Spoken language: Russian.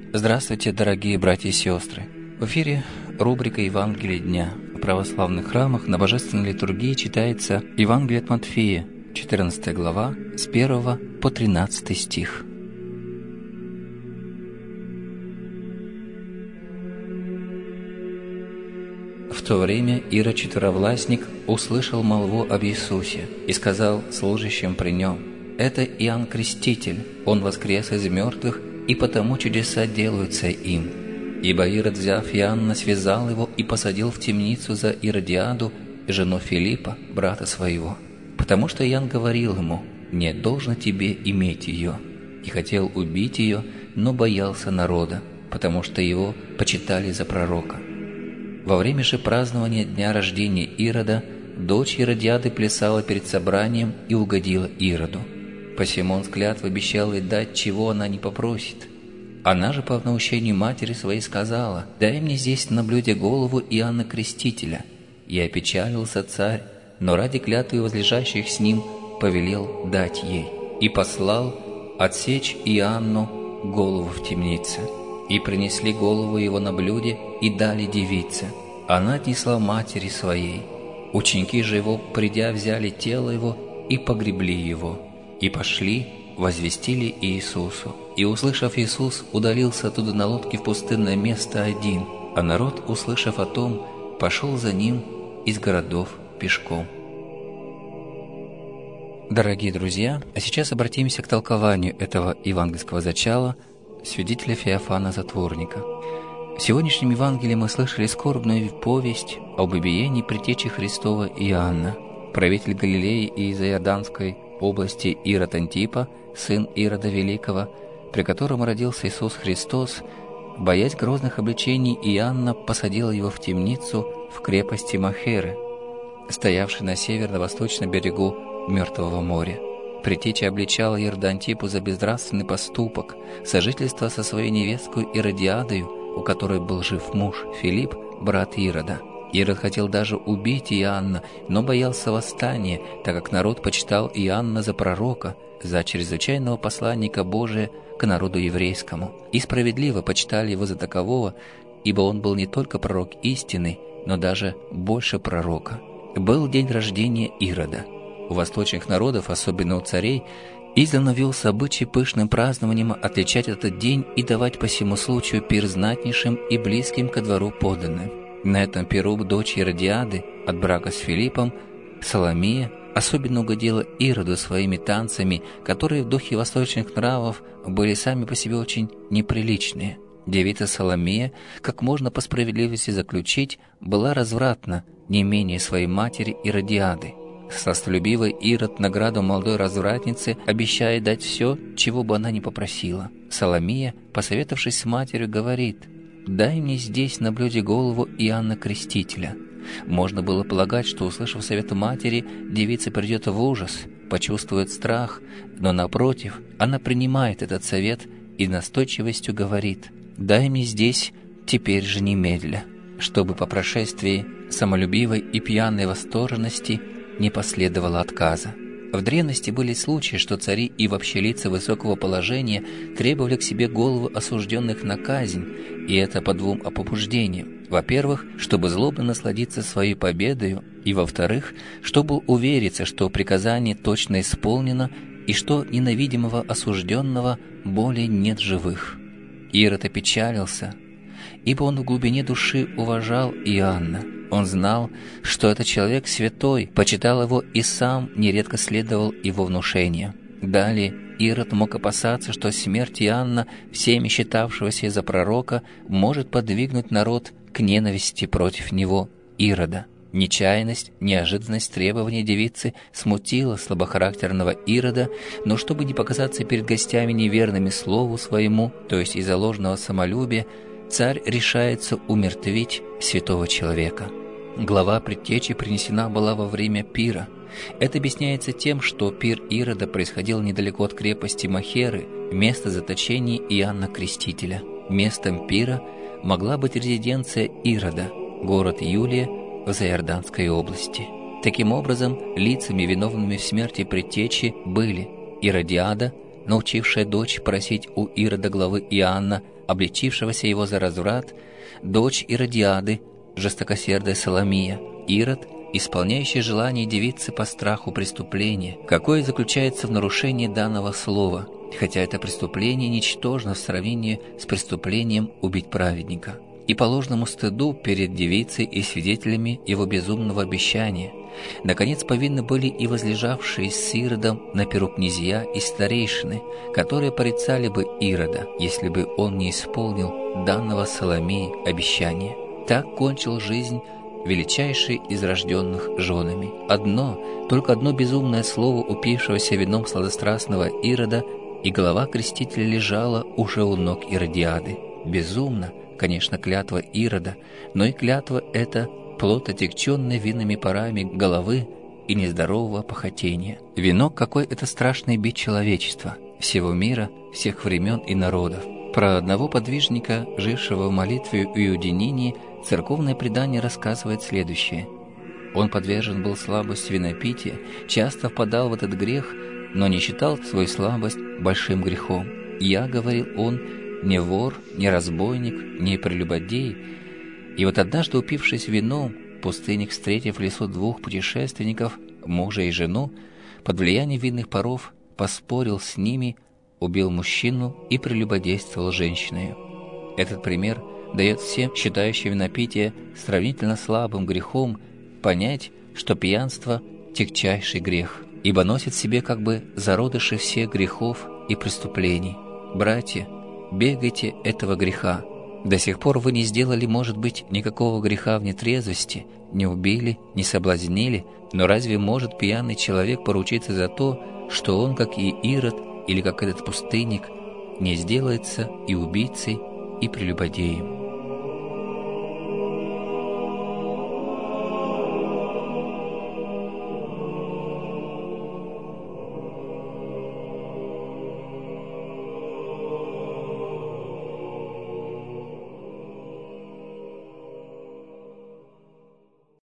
Здравствуйте, дорогие братья и сестры! В эфире рубрика «Евангелие дня». В православных храмах на Божественной литургии читается Евангелие от Матфея, 14 глава, с 1 по 13 стих. В то время Ирод Четверовластник услышал молву об Иисусе и сказал служащим при нем: «Это Иоанн Креститель, он воскрес из мертвых, и потому чудеса делаются им». Ибо Ирод, взяв Иоанна, связал его и посадил в темницу за Иродиаду, жену Филиппа, брата своего. Потому что Иоанн говорил ему: «Не должно тебе иметь ее». И хотел убить ее, но боялся народа, потому что его почитали за пророка. Во время же празднования дня рождения Ирода дочь Иродиады плясала перед собранием и угодила Ироду. Посему он с клятвой обещал ей дать, чего она не попросит. Она же по наущению матери своей сказала: «Дай мне здесь на блюде голову Иоанна Крестителя». И опечалился царь, но ради клятвы возлежащих с ним повелел дать ей. И послал отсечь Иоанну голову в темнице. И принесли голову его на блюде и дали девице. Она отнесла матери своей. Ученики же его, придя, взяли тело его и погребли его. И пошли, возвестили Иисусу. И, услышав, Иисус удалился оттуда на лодке в пустынное место один, а народ, услышав о том, пошел за ним из городов пешком. Дорогие друзья, а сейчас обратимся к толкованию этого евангельского зачала свидетеля Феофана Затворника. В сегодняшнем Евангелии мы слышали скорбную повесть об убиении предтечи Христова Иоанна. Правитель Галилеи и из Иорданской области Ирод Антипа, сын Ирода Великого, при котором родился Иисус Христос, боясь грозных обличений Иоанна, посадил его в темницу в крепости Махеры, стоявшей на северно-восточном берегу Мертвого моря. Предтеча обличала Ирода Антипу за безнравственный поступок, сожительство со своей невесткой Иродиадою, у которой был жив муж Филипп, брат Ирода. Ирод хотел даже убить Иоанна, но боялся восстания, так как народ почитал Иоанна за пророка, за чрезвычайного посланника Божия к народу еврейскому. И справедливо почитали его за такового, ибо он был не только пророк истинный, но даже больше пророка. Был день рождения Ирода. У восточных народов, особенно у царей, издавна велся обычай пышным празднованием отличать этот день и давать по сему случаю пир знатнейшим и близким ко двору подданным. На этом пиру дочь Иродиады от брака с Филиппом, Соломия, особенно угодила Ироду своими танцами, которые в духе восточных нравов были сами по себе очень неприличные. Девица Соломия, как можно по справедливости заключить, была развратна не менее своей матери Иродиады. Сластолюбивый Ирод награду молодой развратнице обещает дать все, чего бы она ни попросила. Соломия, посоветовавшись с матерью, говорит: «Дай мне здесь на блюде голову Иоанна Крестителя». Можно было полагать, что, услышав совет матери, девица придет в ужас, почувствует страх, но, напротив, она принимает этот совет и настойчивостью говорит: «Дай мне здесь теперь же немедля», чтобы по прошествии самолюбивой и пьяной восторженности не последовало отказа. В древности были случаи, что цари и вообще лица высокого положения требовали к себе голову осужденных на казнь, и это по двум побуждениям. Во-первых, чтобы злобно насладиться своей победою, и во-вторых, чтобы увериться, что приказание точно исполнено и что ненавидимого осужденного более нет живых. Ирод опечалился, ибо он в глубине души уважал Иоанна. Он знал, что этот человек святой, почитал его и сам нередко следовал его внушениям. Далее Ирод мог опасаться, что смерть Иоанна, всеми считавшегося за пророка, может подвигнуть народ к ненависти против него, Ирода. Нечаянность, неожиданность требований девицы смутила слабохарактерного Ирода, но чтобы не показаться перед гостями неверными слову своему, то есть из-за ложного самолюбия, царь решается умертвить святого человека. Глава предтечи принесена была во время пира. Это объясняется тем, что пир Ирода происходил недалеко от крепости Махеры, места заточения Иоанна Крестителя. Местом пира могла быть резиденция Ирода, город Юлия в Заиорданской области. Таким образом, лицами, виновными в смерти предтечи, были Иродиада, научившая дочь просить у Ирода главы Иоанна, обличившегося его за разврат, дочь Иродиады, жестокосердая Соломия, Ирод, исполняющий желание девицы по страху преступления, какое заключается в наврушении данного слова, хотя это преступление ничтожно в сравнении с преступлением убить праведника, и по ложному стыду перед девицей и свидетелями его безумного обещания. Наконец, повинны были и возлежавшие с Иродом на перу князья и старейшины, которые порицали бы Ирода, если бы он не исполнил данного Соломии обещания. Так кончил жизнь величайший из рожденных женами. Только одно безумное слово упившегося вином сладострастного Ирода, и голова крестителя лежала уже у ног Иродиады. Безумно, конечно, клятва Ирода, но и клятва эта плод, отягченный винными парами головы и нездорового похотения. Вино, какой это страшный бич человечества, всего мира, всех времен и народов. Про одного подвижника, жившего в молитве и уединении, церковное предание рассказывает следующее. Он подвержен был слабости винопития, часто впадал в этот грех, но не считал свою слабость большим грехом. «Я, — говорил он, — не вор, не разбойник, не прелюбодей». И вот однажды, упившись вином, пустынник, встретив в лесу двух путешественников, мужа и жену, под влиянием винных паров поспорил с ними, убил мужчину и прелюбодействовал женщиной. Этот пример дает всем, считающим винопитие сравнительно слабым грехом, понять, что пьянство – тягчайший грех, ибо носит в себе как бы зародыши всех грехов и преступлений. Братья, бегайте этого греха. До сих пор вы не сделали, может быть, никакого греха в нетрезвости, не убили, не соблазнили, но разве может пьяный человек поручиться за то, что он, как и Ирод или как этот пустынник, не сделается и убийцей, и прелюбодеем?